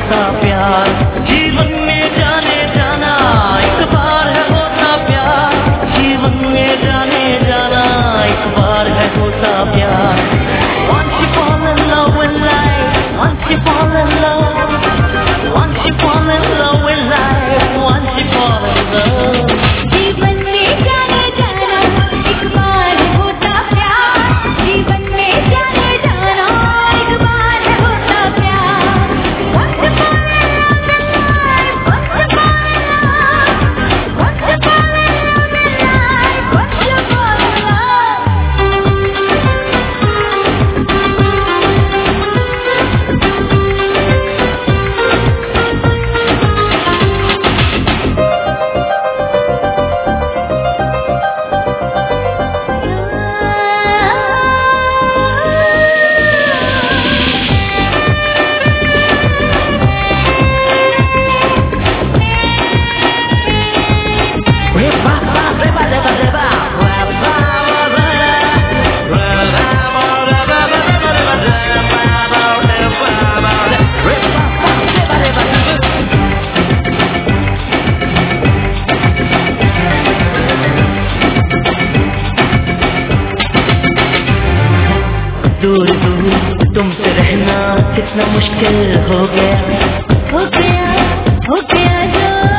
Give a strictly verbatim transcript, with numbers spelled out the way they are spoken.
होता प्यार, जीवन में जाने जाना एक बार है होता प्यार, जीवन में जाने जाना एक बार है होता प्यार। Once you fall in love with life, once you fall in love, once you fall in love with life, once you fall in love. जीवन में जाने जाना एक बार होता प्यार, जीवन में जाने जाना एक बार होता प्यार। Once you fall in love with life, once you fall in love, once you fall in love with life, once you fall in love. दूर दूर तुमसे रहना कितना मुश्किल हो गया, हो गया हो गया जो